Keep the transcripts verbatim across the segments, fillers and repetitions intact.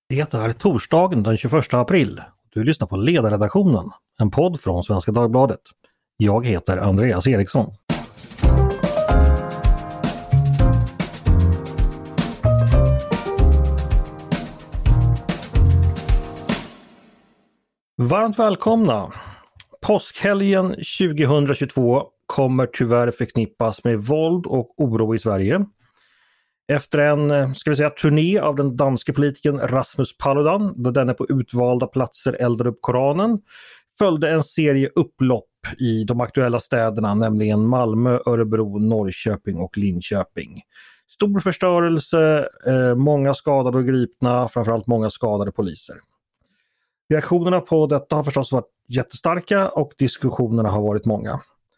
Det är torsdagen den tjugoförsta april. Du lyssnar på Ledarredaktionen, en podd från Svenska Dagbladet. Jag heter Andreas Eriksson. Varmt välkomna! Påskhelgen tjugohundratjugotvå kommer tyvärr förknippas med våld och oro i Sverige. Efter en, ska vi säga, turné av den danske politikern Rasmus Paludan, då denne på utvalda platser eldade upp Koranen, följde en serie upplopp i de aktuella städerna, nämligen Malmö, Örebro, Norrköping och Linköping. Stor förstörelse, eh, många skadade och gripna, framförallt många skadade poliser. Reaktionerna på detta har förstås varit jättestarka och diskussionerna har varit många.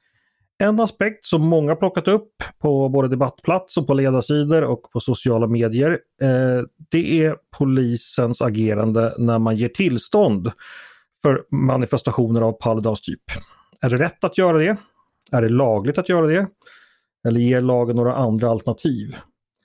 En aspekt som många plockat upp på både debattplats och på ledarsidor och på sociala medier, eh, det är polisens agerande när man ger tillstånd för manifestationer av Paludans typ. Är det rätt att göra det? Är det lagligt att göra det? Eller ger lagen några andra alternativ?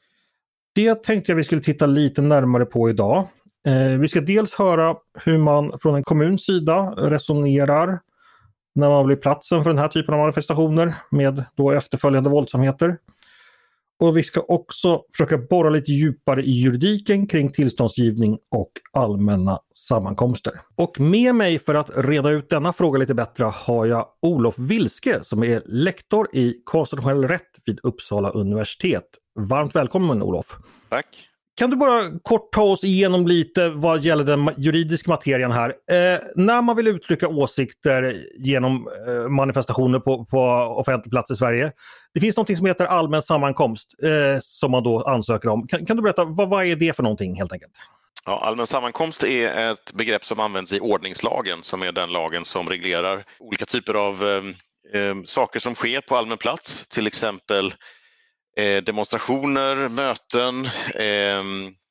Det tänkte jag vi skulle titta lite närmare på idag. Eh, vi ska dels höra hur man från en kommuns sida resonerar när man blir platsen för den här typen av manifestationer med då efterföljande våldsamheter. Och vi ska också försöka borra lite djupare i juridiken kring tillståndsgivning och allmänna sammankomster. Och med mig för att reda ut denna fråga lite bättre har jag Olof Vilske som är lektor i konstitutionell rätt vid Uppsala universitet. Varmt välkommen Olof! Tack! Kan du bara kort ta oss igenom lite vad gäller den juridiska materien här? Eh, när man vill uttrycka åsikter genom eh, manifestationer på, på offentlig plats i Sverige. Det finns något som heter allmän sammankomst eh, som man då ansöker om. Kan, kan du berätta, vad, vad är det för någonting helt enkelt? Ja, allmän sammankomst är ett begrepp som används i ordningslagen som är den lagen som reglerar olika typer av eh, eh, saker som sker på allmän plats. Till exempel Eh, demonstrationer, möten, eh,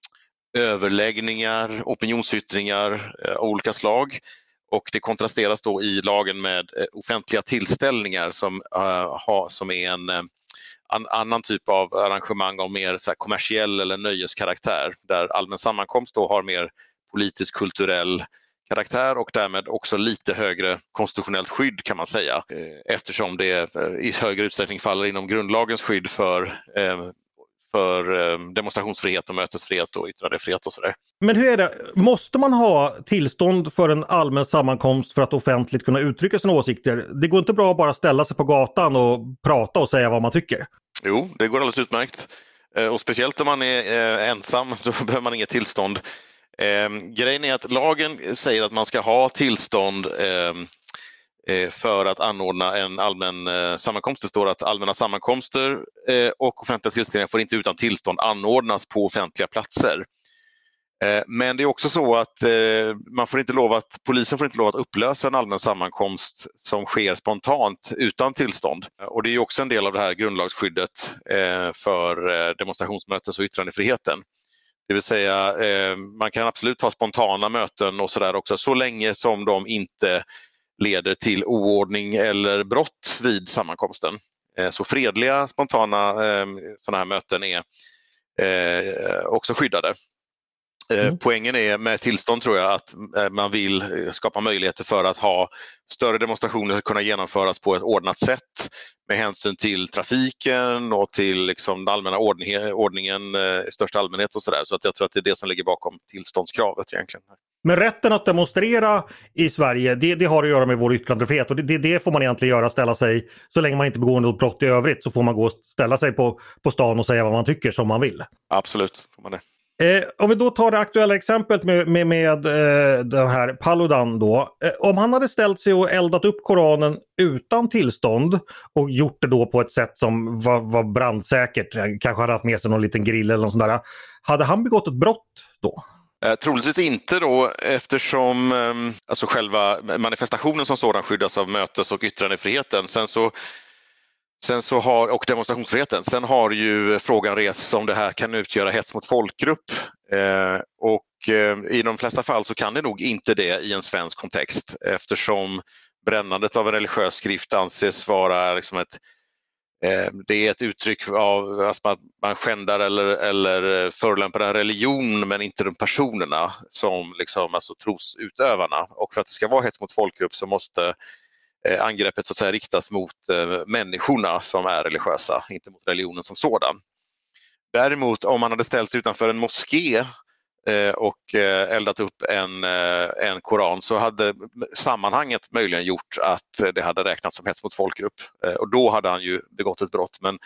överläggningar, opinionsyttringar eh, av olika slag. Och det kontrasteras då i lagen med eh, offentliga tillställningar som, eh, ha, som är en eh, an, annan typ av arrangemang av mer så här, kommersiell eller nöjeskaraktär. Där allmän sammankomst då har mer politisk, kulturell karaktär och därmed också lite högre konstitutionellt skydd kan man säga, eftersom det i högre utsträckning faller inom grundlagens skydd för, för demonstrationsfrihet och mötesfrihet och yttrandefrihet och sådär. Men hur är det? Måste man ha tillstånd för en allmän sammankomst för att offentligt kunna uttrycka sina åsikter? Det går inte bra att bara ställa sig på gatan och prata och säga vad man tycker? Jo, det går alldeles utmärkt. Och speciellt om man är ensam så behöver man inget tillstånd. Eh, grejen är att lagen säger att man ska ha tillstånd eh, eh, för att anordna en allmän eh, sammankomst. Det står att allmänna sammankomster eh, och offentliga tillställningar får inte utan tillstånd anordnas på offentliga platser. Eh, men det är också så att eh, man får inte lov att, polisen får inte lov att upplösa en allmän sammankomst som sker spontant utan tillstånd. Och det är också en del av det här grundlagsskyddet eh, för eh, demonstrationsmötes- och yttrandefriheten. Det vill säga eh, man kan absolut ha spontana möten och sådär också så länge som de inte leder till oordning eller brott vid sammankomsten. Eh, så fredliga, spontana eh, sådana här möten är eh, också skyddade. Eh, mm. Poängen är med tillstånd tror jag att eh, man vill skapa möjligheter för att ha större demonstrationer att kunna genomföras på ett ordnat sätt med hänsyn till trafiken och till liksom den allmänna ordning, ordningen eh, i största allmänhet och sådär. Så att jag tror att det är det som ligger bakom tillståndskravet egentligen. Men rätten att demonstrera i Sverige, det, det har att göra med vår yttrandefrihet och det, det, det får man egentligen göra, ställa sig, så länge man inte begår något brott i övrigt så får man gå och ställa sig på, på stan och säga vad man tycker som man vill. Absolut, får man det. Eh, om vi då tar det aktuella exemplet med, med, med eh, den här Paludan då. Eh, om han hade ställt sig och eldat upp Koranen utan tillstånd och gjort det då på ett sätt som var, var brandsäkert, kanske hade haft med sig någon liten grill eller något sånt där. Hade han begått ett brott då? Eh, troligtvis inte då eftersom eh, alltså själva manifestationen som sådan skyddas av mötes- och yttrandefriheten. Sen så Sen så har, och demonstrationsfriheten. Sen har ju frågan rests om det här kan utgöra hets mot folkgrupp. Eh, och eh, i de flesta fall så kan det nog inte det i en svensk kontext eftersom brännandet av en religiös skrift anses vara liksom ett, Det är ett uttryck av att man, man skändar eller, eller förolämpar en religion men inte de personerna som liksom, alltså trosutövarna. Och för att det ska vara hets mot folkgrupp så måste eh, angreppet så att säga riktas mot eh, människorna som är religiösa, inte mot religionen som sådan. Däremot om man hade ställt utanför en moské eh, och eh, eldat upp en, eh, en koran så hade sammanhanget möjligen gjort att det hade räknats som hets mot folkgrupp. Eh, och då hade han ju begått ett brott. Men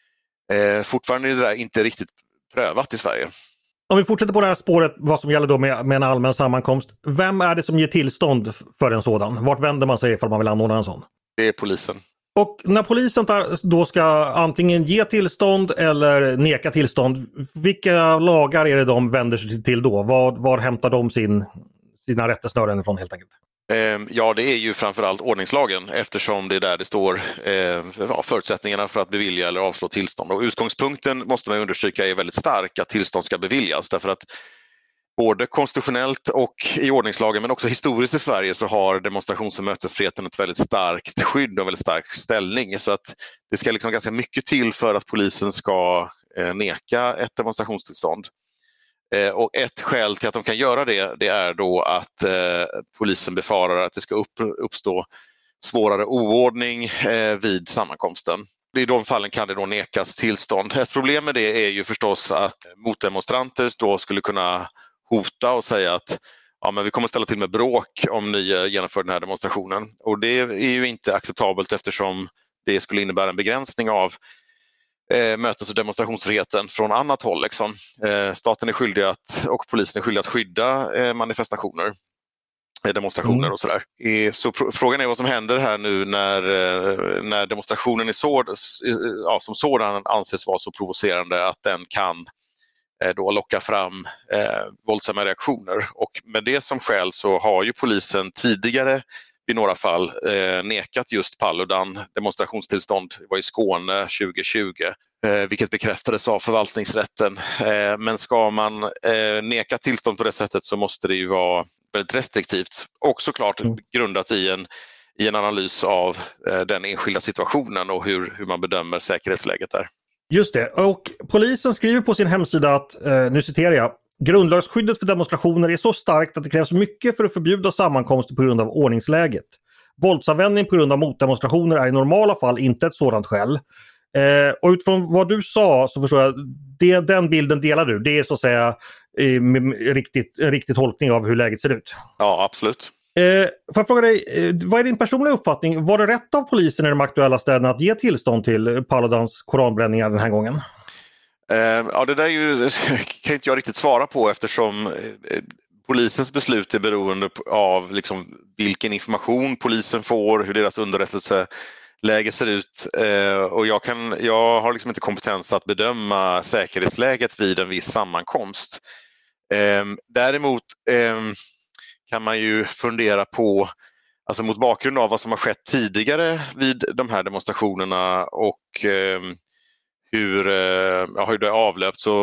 eh, fortfarande är det där inte riktigt prövat i Sverige. Om vi fortsätter på det här spåret, vad som gäller då med, med en allmän sammankomst. Vem är det som ger tillstånd för en sådan? Vart vänder man sig ifall man vill anordna en sån? Det är polisen. Och när polisen då ska antingen ge tillstånd eller neka tillstånd, vilka lagar är det de vänder sig till då? Var, var hämtar de sin, sina rättesnören ifrån helt enkelt? Ja, det är ju framförallt ordningslagen eftersom det är där det står eh, förutsättningarna för att bevilja eller avslå tillstånd. Och utgångspunkten måste man understryka är väldigt stark att tillstånd ska beviljas därför att både konstitutionellt och i ordningslagen men också historiskt i Sverige så har demonstrations- och mötesfriheten ett väldigt starkt skydd och väldigt stark ställning. Så att det ska liksom ganska mycket till för att polisen ska eh, neka ett demonstrationstillstånd. Eh, och ett skäl till att de kan göra det, det är då att eh, polisen befarar att det ska upp, uppstå svårare oordning eh, vid sammankomsten. I de fallen kan det då nekas tillstånd. Ett problem med det är ju förstås att motdemonstranter då skulle kunna hota och säga att ja, men vi kommer ställa till med bråk om ni genomför den här demonstrationen. Och det är ju inte acceptabelt eftersom det skulle innebära en begränsning av eh, mötes- och demonstrationsfriheten från annat håll. Liksom. Eh, staten är skyldig att, och polisen är skyldig att skydda eh, manifestationer, eh, demonstrationer mm. och sådär. Eh, så pr- frågan är vad som händer här nu när, eh, när demonstrationen är så, ja, som sådan anses vara så provocerande att den kan då locka fram eh, våldsamma reaktioner. Och med det som skäl så har ju polisen tidigare i några fall eh, nekat just Paludan demonstrationstillstånd. Det var i Skåne tjugo tjugo, eh, vilket bekräftades av förvaltningsrätten. Eh, men ska man eh, neka tillstånd på det sättet så måste det ju vara väldigt restriktivt och såklart mm. grundat i en, i en analys av eh, den enskilda situationen och hur, hur man bedömer säkerhetsläget där. Just det, och polisen skriver på sin hemsida att, eh, nu citerar jag, grundlagsskyddet för demonstrationer är så starkt att det krävs mycket för att förbjuda sammankomster på grund av ordningsläget. Våldsanvändning på grund av motdemonstrationer är i normala fall inte ett sådant skäl. Eh, och utifrån vad du sa så förstår jag, det, den bilden delar du. Det är så att säga eh, riktigt, en riktig tolkning av hur läget ser ut. Ja, absolut. Eh, får jag fråga dig, eh, vad är din personliga uppfattning? Var det rätt av polisen i de aktuella städerna att ge tillstånd till Paludans koranbränningar den här gången? Eh, ja, det där är ju, kan inte jag riktigt svara på eftersom eh, polisens beslut är beroende av liksom, vilken information polisen får, hur deras underrättelseläge ser ut. Eh, och jag, kan, jag har liksom inte kompetens att bedöma säkerhetsläget vid en viss sammankomst. Eh, däremot eh, kan man ju fundera på, alltså mot bakgrund av vad som har skett tidigare vid de här demonstrationerna och eh, hur, eh, ja, hur det är avlöpt så,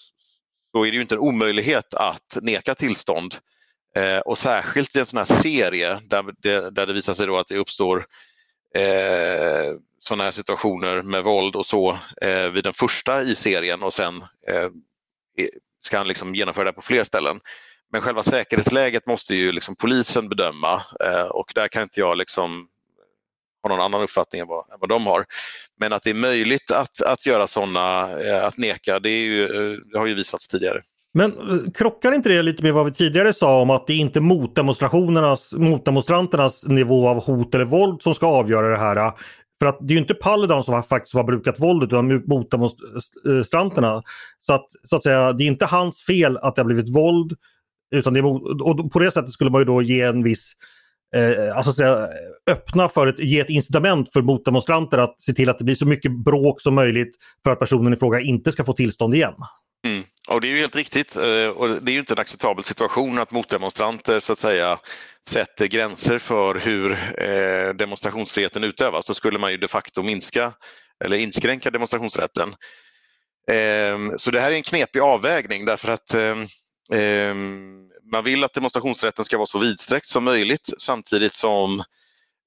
så är det ju inte en omöjlighet att neka tillstånd. Eh, och särskilt i en sån här serie där det, där det visar sig då att det uppstår eh, såna här situationer med våld och så eh, vid den första i serien och sen eh, ska han liksom genomföra det på fler ställen. Men själva säkerhetsläget måste ju liksom polisen bedöma eh, och där kan inte jag liksom ha någon annan uppfattning än vad, än vad de har. Men att det är möjligt att, att göra sådana, eh, att neka, det, är ju, det har ju visats tidigare. Men krockar inte det lite med vad vi tidigare sa om att det är inte motdemonstrationernas, motdemonstranternas nivå av hot eller våld som ska avgöra det här? För att det är ju inte Paludan som har, faktiskt har brukat våld utan motdemonstranterna. Så att, så att säga, det är inte hans fel att det har blivit våld. Utan det är, och på det sättet skulle man ju då ge en viss eh, alltså säga, öppna för ett, ge ett incitament för motdemonstranter att se till att det blir så mycket bråk som möjligt för att personen i fråga inte ska få tillstånd igen. Mm. Och det är ju helt riktigt och det är ju inte en acceptabel situation att motdemonstranter så att säga sätter gränser för hur eh, demonstrationsfriheten utövas. Då skulle man ju de facto minska eller inskränka demonstrationsrätten. Eh, så det här är en knepig avvägning därför att eh, man vill att demonstrationsrätten ska vara så vidsträckt som möjligt samtidigt som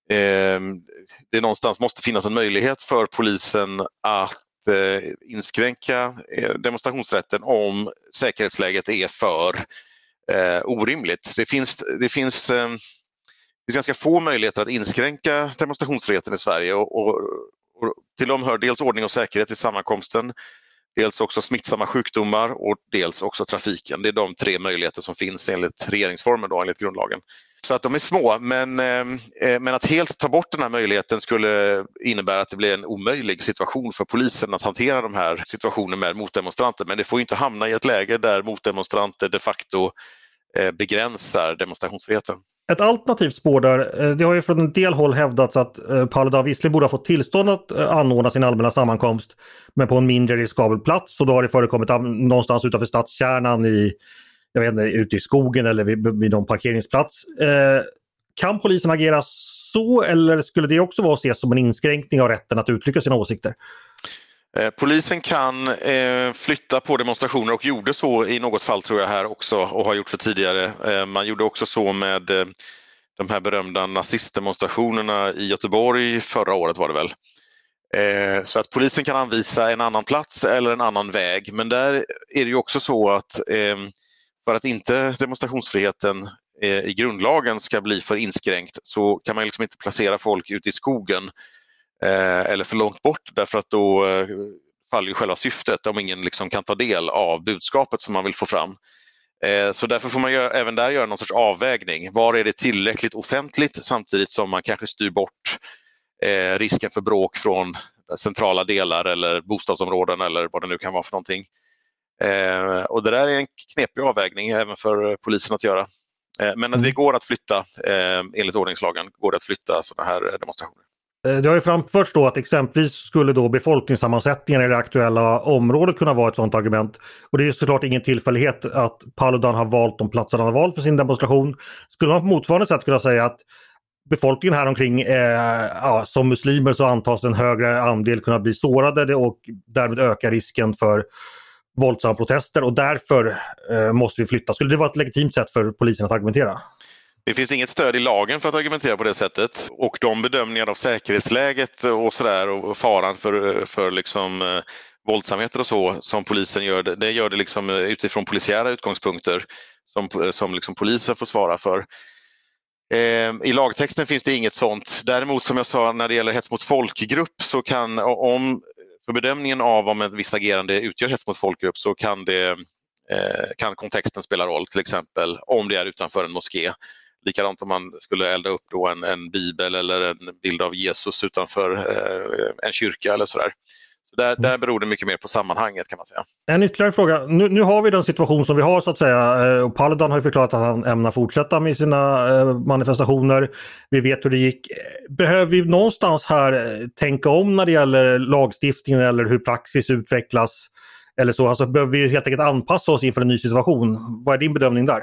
eh, det någonstans måste finnas en möjlighet för polisen att eh, inskränka eh, demonstrationsrätten om säkerhetsläget är för eh, orimligt. Det finns, det finns eh, Det finns ganska få möjligheter att inskränka demonstrationsfriheten i Sverige och, och, och till dem hör dels ordning och säkerhet i sammankomsten, dels också smittsamma sjukdomar och dels också trafiken. Det är de tre möjligheter som finns enligt regeringsformen, då, enligt grundlagen. Så att de är små, men, eh, men att helt ta bort den här möjligheten skulle innebära att det blir en omöjlig situation för polisen att hantera de här situationerna med motdemonstranter. Men det får inte hamna i ett läge där motdemonstranter de facto eh, begränsar demonstrationsfriheten. Ett alternativt spår där, det har ju från en del håll hävdats att Paludan visserligen borde ha fått tillstånd att anordna sin allmänna sammankomst, men på en mindre riskabel plats, och då har det förekommit någonstans utanför stadskärnan i, jag vet inte, ute i skogen eller vid, vid någon parkeringsplats. Eh, kan polisen agera så, eller skulle det också vara att ses som en inskränkning av rätten att uttrycka sina åsikter? Polisen kan eh, flytta på demonstrationer och gjorde så i något fall, tror jag, här också, och har gjort för tidigare. Eh, man gjorde också så med eh, de här berömda nazistdemonstrationerna i Göteborg förra året, var det väl. Eh, så att polisen kan anvisa en annan plats eller en annan väg, men där är det ju också så att eh, för att inte demonstrationsfriheten eh, i grundlagen ska bli för inskränkt, så kan man liksom inte placera folk ute i skogen eller för långt bort, därför att då faller ju själva syftet om ingen liksom kan ta del av budskapet som man vill få fram. Så därför får man göra, även där göra någon sorts avvägning. Var är det tillräckligt offentligt samtidigt som man kanske styr bort risken för bråk från centrala delar eller bostadsområden eller vad det nu kan vara för någonting. Och det där är en knepig avvägning även för polisen att göra. Men det går att flytta, enligt ordningslagen, går det att flytta sådana här demonstrationer. Det har ju framförts då att exempelvis skulle då befolkningssammansättningen i det aktuella området kunna vara ett sådant argument. Och det är såklart ingen tillfällighet att Paludan har valt de platser han har valt för sin demonstration. Skulle man på motsvarande sätt kunna säga att befolkningen här omkring, eh, ja, som muslimer så antas en högre andel kunna bli sårade och därmed öka risken för våldsamma protester, och därför eh, måste vi flytta. Skulle det vara ett legitimt sätt för polisen att argumentera? Det finns inget stöd i lagen för att argumentera på det sättet, och de bedömningar av säkerhetsläget och sådär och faran för, för liksom, eh, våldsamheter och så som polisen gör, det, det gör det liksom utifrån polisiära utgångspunkter som, som liksom polisen får svara för. Eh, I lagtexten finns det inget sånt. Däremot, som jag sa, när det gäller hets mot folkgrupp, så kan, om för bedömningen av om ett visst agerande utgör hets mot folkgrupp, så kan, det, eh, kan kontexten spela roll, till exempel om det är utanför en moské. Likadant om man skulle elda upp då en, en bibel eller en bild av Jesus utanför eh, en kyrka eller sådär. Så där, där beror det mycket mer på sammanhanget, kan man säga. En ytterligare fråga. Nu, nu har vi den situation som vi har, så att säga. Och Paludan har ju förklarat att han ämnar fortsätta med sina eh, manifestationer. Vi vet hur det gick. Behöver vi någonstans här tänka om när det gäller lagstiftningen eller hur praxis utvecklas? Eller så? Alltså, behöver vi helt enkelt anpassa oss inför en ny situation? Vad är din bedömning där?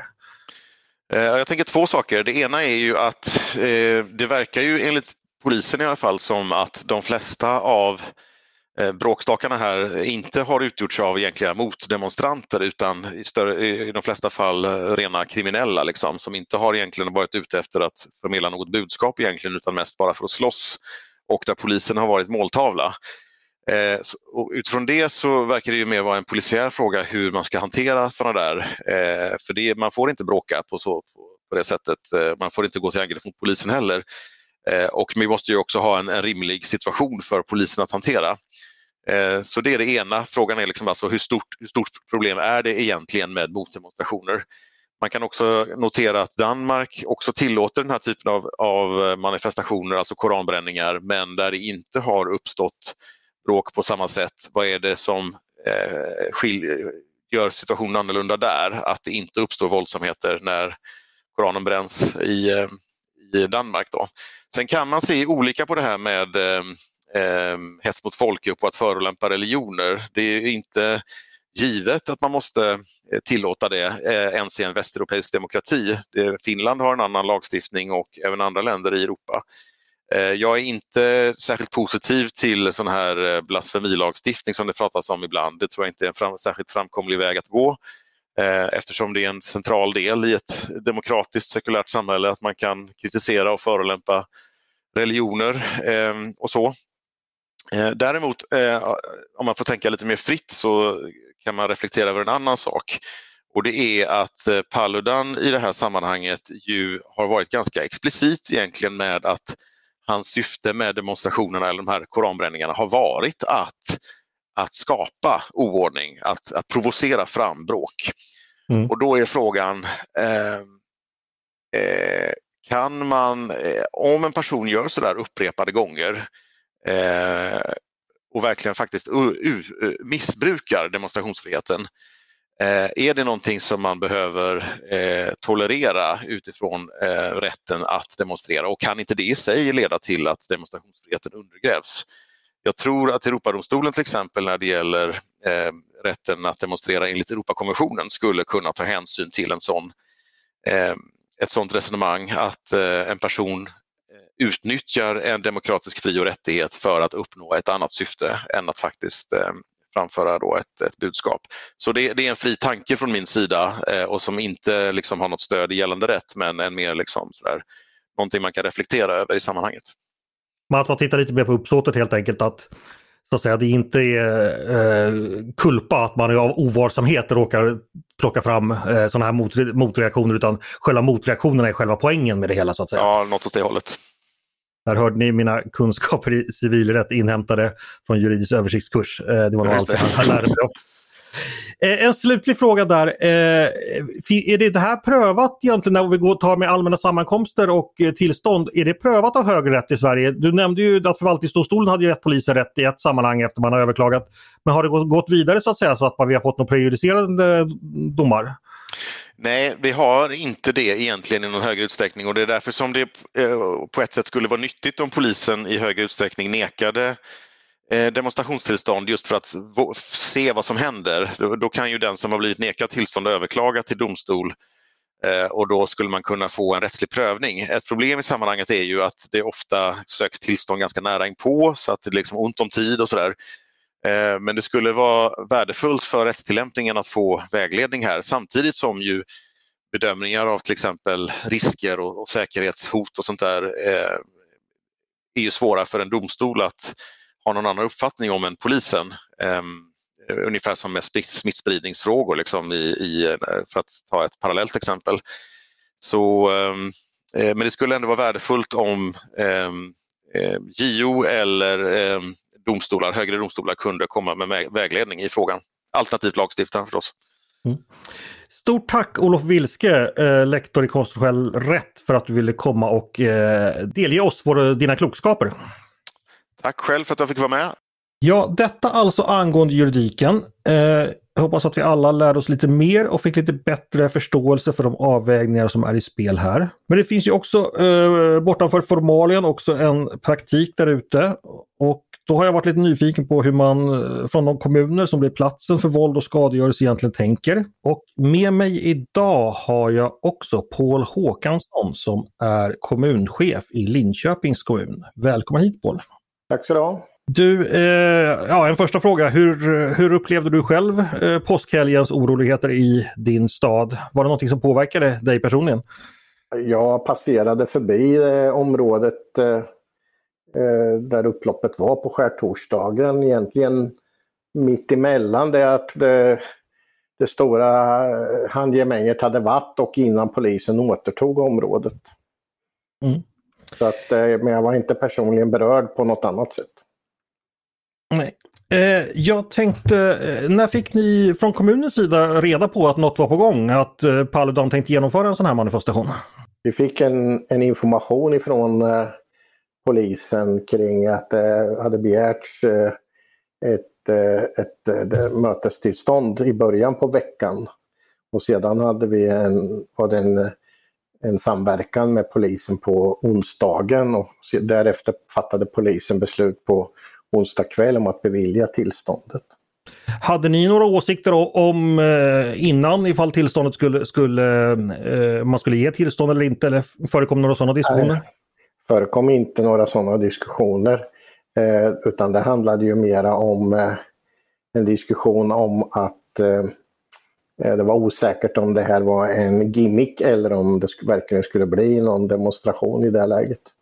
Jag tänker två saker. Det ena är ju att eh, det verkar ju enligt polisen i alla fall som att de flesta av eh, bråkstakarna här inte har utgjorts av egentliga motdemonstranter, utan i, större, i de flesta fall rena kriminella liksom, som inte har egentligen varit ute efter att förmedla något budskap egentligen, utan mest bara för att slåss, och där polisen har varit måltavla. Eh, och utifrån det så verkar det ju mer vara en polisiär fråga hur man ska hantera sådana där. Eh, för det, man får inte bråka på, så, på, på det sättet. Eh, man får inte gå till angrepp mot polisen heller. Eh, och vi måste ju också ha en, en rimlig situation för polisen att hantera. Eh, så det är det ena. Frågan är liksom alltså hur stort, hur stort problem är det egentligen med motdemonstrationer. Man kan också notera att Danmark också tillåter den här typen av, av manifestationer, alltså koranbränningar, men där det inte har uppstått bråk på samma sätt. Vad är det som eh, skiljer, gör situationen annorlunda där? Att det inte uppstår våldsamheter när Koranen bränns i, eh, i Danmark då. Sen kan man se olika på det här med eh, hets mot folkgrupp och att förolämpa religioner. Det är inte givet att man måste tillåta det eh, ens i en västeuropeisk demokrati. Det, Finland har en annan lagstiftning och även andra länder i Europa. Jag är inte särskilt positiv till sån här blasfemilagstiftning som det pratas om ibland. Det tror jag inte är en fram, särskilt framkomlig väg att gå, eftersom det är en central del i ett demokratiskt sekulärt samhälle att man kan kritisera och förolämpa religioner eh, och så. Eh, däremot, eh, om man får tänka lite mer fritt så kan man reflektera över en annan sak. Och det är att eh, Paludan i det här sammanhanget ju har varit ganska explicit egentligen med att hans syfte med demonstrationerna eller de här koranbränningarna har varit att, att skapa oordning, att, att provocera fram bråk. Mm. Och då är frågan, eh, eh, kan man, eh, om en person gör så där upprepade gånger eh, och verkligen faktiskt uh, uh, missbrukar demonstrationsfriheten, eh, är det någonting som man behöver eh, tolerera utifrån eh, rätten att demonstrera, och kan inte det i sig leda till att demonstrationsfriheten undergrävs? Jag tror att Europadomstolen till exempel när det gäller eh, rätten att demonstrera enligt Europakonventionen skulle kunna ta hänsyn till en sån, eh, ett sådant resonemang att eh, en person utnyttjar en demokratisk fri- och rättighet för att uppnå ett annat syfte än att faktiskt eh, framföra då ett, ett budskap. Så det, det är en fri tanke från min sida eh, och som inte liksom har något stöd i gällande rätt, men en mer liksom sådär, någonting man kan reflektera över i sammanhanget. Man får titta lite mer på uppsåtet helt enkelt, att så att säga, det inte är eh, kulpa att man av ovarsamhet råkar plocka fram eh, sådana här mot, motreaktioner, utan själva motreaktionerna är själva poängen med det hela så att säga. Ja, något åt det hållet. Där hörde ni mina kunskaper i civilrätt inhämtade från juridisk översiktskurs. Eh, det var nog allt jag lärde mig. En slutlig fråga där. Är det det här prövat egentligen när vi går och tar med allmänna sammankomster och tillstånd? Är det prövat av högre rätt i Sverige? Du nämnde ju att förvaltningsdomstolen hade gett polisen rätt i ett sammanhang efter man har överklagat. Men har det gått vidare så att säga, så att vi har fått några prejudicerande domar? Nej, vi har inte det egentligen i någon högre utsträckning, och det är därför som det på ett sätt skulle vara nyttigt om polisen i högre utsträckning nekade demonstrationstillstånd, just för att se vad som händer. Då kan ju den som har blivit nekad tillstånd överklaga till domstol, och då skulle man kunna få en rättslig prövning. Ett problem i sammanhanget är ju att det ofta söks tillstånd ganska nära inpå, så att det är liksom ont om tid och sådär. Men det skulle vara värdefullt för rättstillämpningen att få vägledning här, samtidigt som ju bedömningar av till exempel risker och, och säkerhetshot och sånt där eh, är ju svåra för en domstol att ha någon annan uppfattning om än polisen. Eh, ungefär som med smittspridningsfrågor liksom i, i, för att ta ett parallellt exempel. Så, eh, men det skulle ändå vara värdefullt om eh, J O eller eh, domstolar, högre domstolar kunde komma med vägledning i frågan. Alternativt lagstiftaren förstås. Mm. Stort tack Olof Wilske, eh, lektor i konstitutionell rätt, för att du ville komma och eh, delge oss våra, dina klokskaper. Tack själv för att jag fick vara med. Ja, detta alltså angående juridiken. Eh, jag hoppas att vi alla lärde oss lite mer och fick lite bättre förståelse för de avvägningar som är i spel här. Men det finns ju också eh, bortanför formalien också en praktik där ute, och då har jag varit lite nyfiken på hur man från de kommuner som blir platsen för våld och skadegörelse egentligen tänker. Och med mig idag har jag också Paul Håkansson som är kommunchef i Linköpings kommun. Välkommen hit Paul. Tack så du ha. Du, eh, ja, en första fråga. Hur, hur upplevde du själv eh, påskhelgens oroligheter i din stad? Var det något som påverkade dig personligen? Jag passerade förbi eh, området eh, där upploppet var på skärtorsdagen. Egentligen mitt emellan det att det, det stora handgemänget hade varit och innan polisen återtog området. Mm. Så att, men jag var inte personligen berörd på något annat sätt. Nej. Eh, jag tänkte, eh, när fick ni från kommunens sida reda på att något var på gång? Att eh, Paludan tänkte genomföra en sån här manifestation? Vi fick en, en information ifrån eh, polisen kring att det eh, hade begärts eh, ett, eh, ett, ett, ett mötestillstånd i början på veckan. Och sedan hade vi en, var det en, en samverkan med polisen på onsdagen, och därefter fattade polisen beslut på onsdag kväll om att bevilja tillståndet. Hade ni några åsikter om eh, innan ifall tillståndet skulle, skulle eh, man skulle ge tillstånd eller inte, eller förekom några sådana diskussioner? Nej, förekom inte några sådana diskussioner, eh, utan det handlade ju mera om eh, en diskussion om att eh, det var osäkert om det här var en gimmick eller om det sk- verkligen skulle bli någon demonstration i det läget.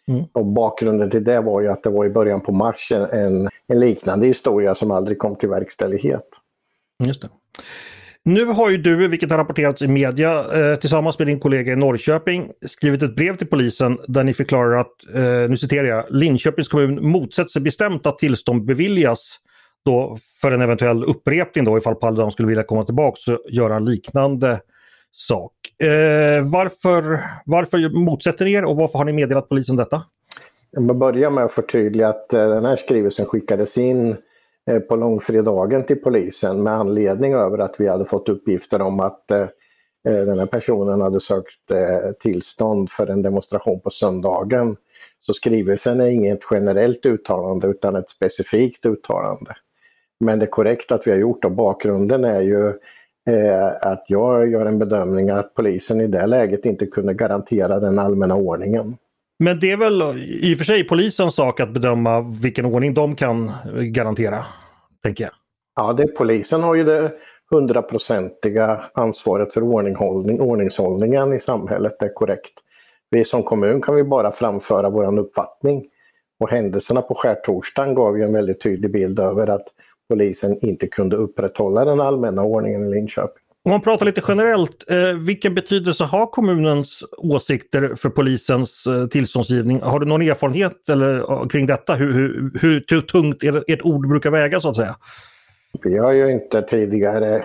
Mm. Och bakgrunden till det var ju att det var i början på mars en, en liknande historia som aldrig kom till verkställighet. Just det. Nu har ju du, vilket har rapporterats i media, eh, tillsammans med din kollega i Norrköping skrivit ett brev till polisen där ni förklarar att, eh, nu citerar jag, Linköpings kommun motsätter sig bestämt att tillstånd beviljas då för en eventuell upprepning då ifall Paludan skulle vilja komma tillbaka och göra en liknande sak. Eh, varför, varför motsätter ni er och varför har ni meddelat polisen detta? Jag börjar med att förtydliga att den här skrivelsen skickades in på långfredagen till polisen med anledning över att vi hade fått uppgifter om att eh, den här personen hade sökt eh, tillstånd för en demonstration på söndagen. Så skrivelsen är inget generellt uttalande utan ett specifikt uttalande. Men det är korrekt att vi har gjort och bakgrunden är ju eh, att jag gör en bedömning att polisen i det läget inte kunde garantera den allmänna ordningen. Men det är väl i och för sig polisens sak att bedöma vilken ordning de kan garantera, tänker jag. Ja, det, polisen har ju det hundraprocentiga ansvaret för ordninghållning, ordningshållningen i samhället, det är korrekt. Vi som kommun kan vi bara framföra vår uppfattning. Och händelserna på skärtorsdagen gav ju en väldigt tydlig bild över att polisen inte kunde upprätthålla den allmänna ordningen i Linköping. Om man pratar lite generellt, eh, vilken betydelse har kommunens åsikter för polisens eh, tillståndsgivning? Har du någon erfarenhet eller, kring detta? Hur, hur, hur tungt ert ord brukar väga så att säga? Vi har ju inte tidigare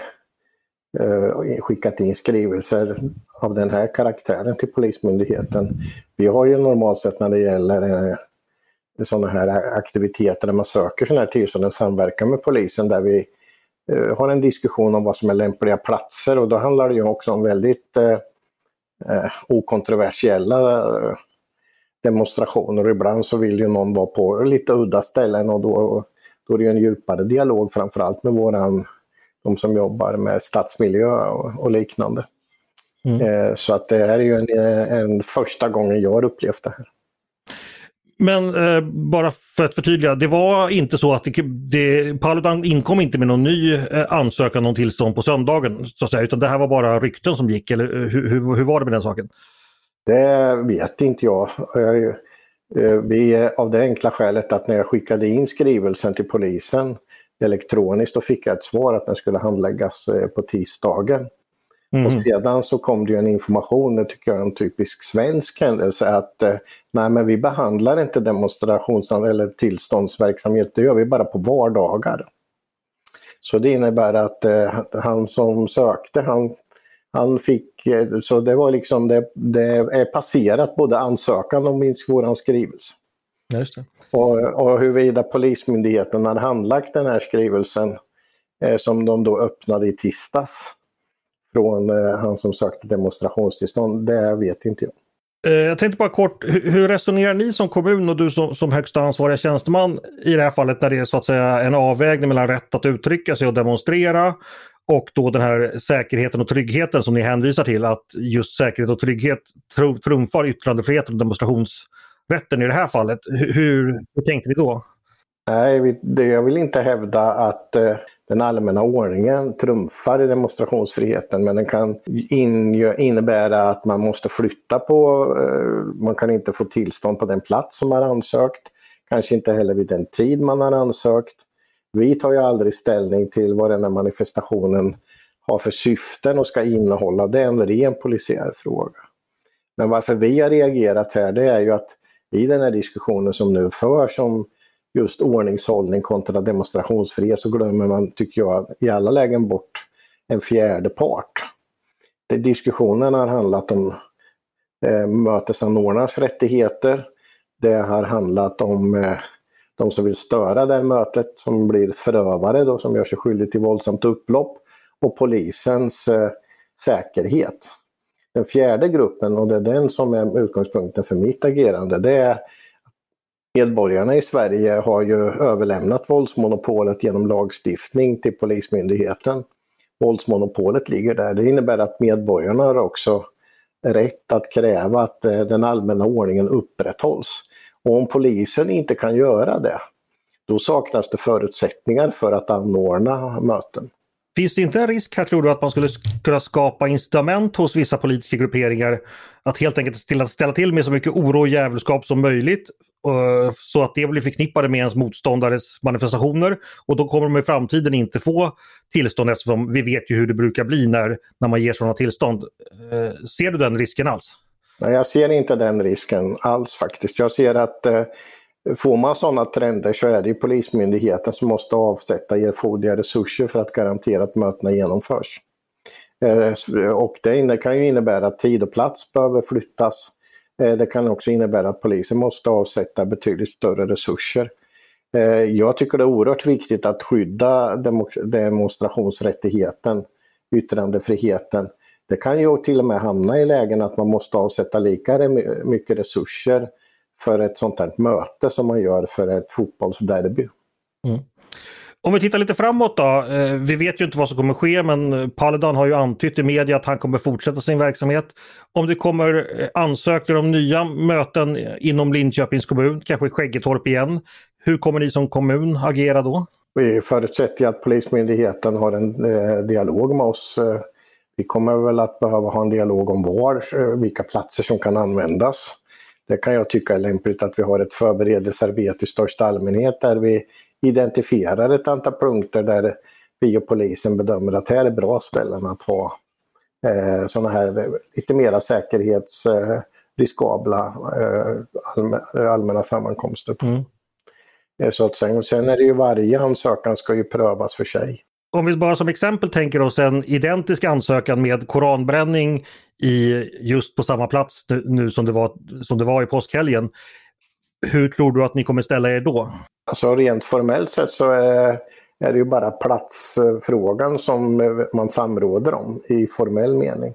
eh, skickat in skrivelser av den här karaktären till Polismyndigheten. Vi har ju normalt sett när det gäller eh, sådana här aktiviteter där man söker sådana här tillstånd en samverkan med polisen där vi har en diskussion om vad som är lämpliga platser och då handlar det ju också om väldigt eh, okontroversiella demonstrationer och ibland så vill ju någon vara på lite udda ställen och då, då är det ju en djupare dialog framförallt med våran, de som jobbar med stadsmiljö och, och liknande. Mm. Eh, så att det här är ju en, en första gången jag har upplevt det här. Men eh, bara för att förtydliga, det var inte så att det, det, Paludan inkom inte med någon ny eh, ansökan om tillstånd på söndagen så att säga, utan det här var bara rykten som gick, eller hur, hur, hur var det med den saken? Det vet inte jag. jag vi, av det enkla skälet att när jag skickade in skrivelsen till polisen elektroniskt och fick jag ett svar att den skulle handläggas eh, på tisdagen. Mm. Och sedan så kom det ju en information, det tycker jag är en typisk svensk händelse, att eh, nej men vi behandlar inte demonstrations- eller tillståndsverksamhet, det gör vi bara på vardagar. Så det innebär att eh, han som sökte, han, han fick, eh, så det var liksom, det, det är passerat både ansökan och minst våran skrivelse. Just det. Och, och huruvida Polismyndigheten hade handlagt den här skrivelsen eh, som de då öppnade i tisdags från eh, han som sökte demonstrationstillstånd, det vet inte jag. Eh, jag tänkte bara kort, hur, hur resonerar ni som kommun och du som, som högsta ansvariga tjänsteman i det här fallet när det är så att säga en avvägning mellan rätt att uttrycka sig och demonstrera och då den här säkerheten och tryggheten som ni hänvisar till, att just säkerhet och trygghet tr- trumfar yttrandefriheten och demonstrationsrätten i det här fallet. Hur, hur, hur tänkte ni då? Nej, vi, det, jag vill inte hävda att eh, den allmänna ordningen trumfar i demonstrationsfriheten, men den kan in, innebära att man måste flytta på, eh, man kan inte få tillstånd på den plats som man har ansökt, kanske inte heller vid den tid man har ansökt. Vi tar ju aldrig ställning till vad den här manifestationen har för syften och ska innehålla, det är en ren polisiär fråga. Men varför vi har reagerat här, det är ju att i den här diskussionen som nu förs om just ordningshållning kontra demonstrationsfrihet så glömmer man, tycker jag, i alla lägen bort en fjärde part. Det diskussionen har handlat om eh, mötesanordnarnas rättigheter. Det har handlat om eh, de som vill störa det här mötet som blir förövare då, som gör sig skyldig till våldsamt upplopp och polisens eh, säkerhet. Den fjärde gruppen, och det är den som är utgångspunkten för mitt agerande, det är medborgarna i Sverige har ju överlämnat våldsmonopolet genom lagstiftning till Polismyndigheten. Våldsmonopolet ligger där. Det innebär att medborgarna har också rätt att kräva att den allmänna ordningen upprätthålls. Och om polisen inte kan göra det, då saknas det förutsättningar för att anordna möten. Finns det inte en risk här, tror du, att man skulle kunna skapa incitament hos vissa politiska grupperingar att helt enkelt ställa, ställa till med så mycket oro och jävelskap som möjligt, uh, så att det blir förknippade med ens motståndares manifestationer, och då kommer de i framtiden inte få tillstånd, eftersom vi vet ju hur det brukar bli när, när man ger sådana tillstånd. Uh, ser du den risken alls? Nej, jag ser inte den risken alls faktiskt. Jag ser att uh, får man sådana trender så är det ju Polismyndigheten som måste avsätta erforderliga resurser för att garantera att mötena genomförs. Och det kan ju innebära att tid och plats behöver flyttas. Det kan också innebära att polisen måste avsätta betydligt större resurser. Jag tycker det är oerhört viktigt att skydda demonstrationsrättigheten, yttrandefriheten. Det kan ju till och med hamna i lägen att man måste avsätta lika mycket resurser för ett sånt här möte som man gör för ett fotbollsderby. Mm. Om vi tittar lite framåt då, vi vet ju inte vad som kommer ske, men Paludan har ju antytt i media att han kommer fortsätta sin verksamhet. Om det kommer ansökningar om nya möten inom Linköpings kommun, kanske i Skäggetorp igen, hur kommer ni som kommun agera då? Vi förutsätter att Polismyndigheten har en eh, dialog med oss. Vi kommer väl att behöva ha en dialog om var, vilka platser som kan användas. Det kan jag tycka är lämpligt att vi har ett förberedelsearbete i största allmänhet där vi identifierar ett antal punkter där vi och polisen bedömer att här är bra ställen att ha eh, sådana här lite mera säkerhetsriskabla eh, allmä, allmänna sammankomster. Mm. Eh, så att sen, sen är det ju varje ansökan ska ju prövas för sig. Om vi bara som exempel tänker oss en identisk ansökan med koranbränning i just på samma plats nu som det var, som det var i påskhelgen. Hur tror du att ni kommer ställa er då? Alltså rent formellt sett så är, är det ju bara platsfrågan som man samråder om i formell mening.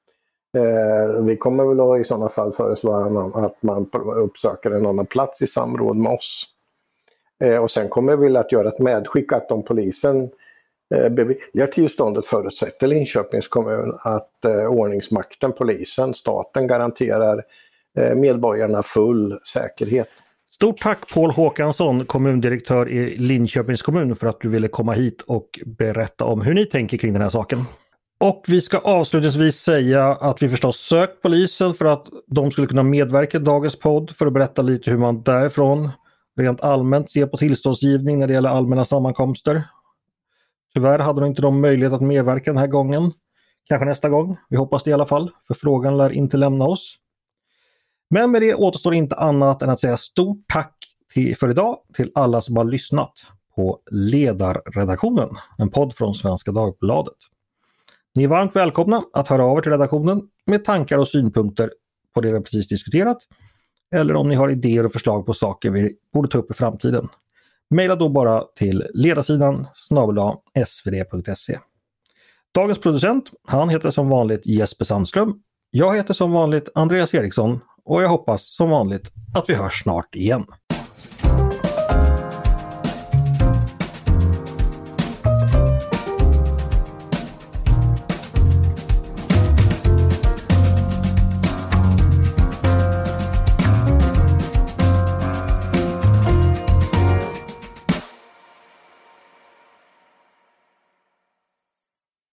Eh, vi kommer väl då i sådana fall föreslå att man uppsöker en annan plats i samråd med oss. Eh, och sen kommer vi att göra ett medskick att om polisen beviljar tillståndet förutsätter Linköpings kommun att eh, ordningsmakten, polisen, staten garanterar eh, medborgarna full säkerhet. Stort tack Paul Håkansson, kommundirektör i Linköpings kommun, för att du ville komma hit och berätta om hur ni tänker kring den här saken. Och vi ska avslutningsvis säga att vi förstås sökt polisen för att de skulle kunna medverka i dagens podd för att berätta lite hur man därifrån rent allmänt ser på tillståndsgivning när det gäller allmänna sammankomster. Tyvärr hade de inte de möjlighet att medverka den här gången. Kanske nästa gång. Vi hoppas det i alla fall. För frågan lär inte lämna oss. Men med det återstår inte annat än att säga stort tack till, för idag till alla som har lyssnat på Ledarredaktionen. En podd från Svenska Dagbladet. Ni är varmt välkomna att höra av er till redaktionen med tankar och synpunkter på det vi precis diskuterat. Eller om ni har idéer och förslag på saker vi borde ta upp i framtiden. Maila då bara till ledarsidan snabel-a s v d punkt se. Dagens producent, han heter som vanligt Jesper Sandström. Jag heter som vanligt Andreas Eriksson och jag hoppas som vanligt att vi hörs snart igen.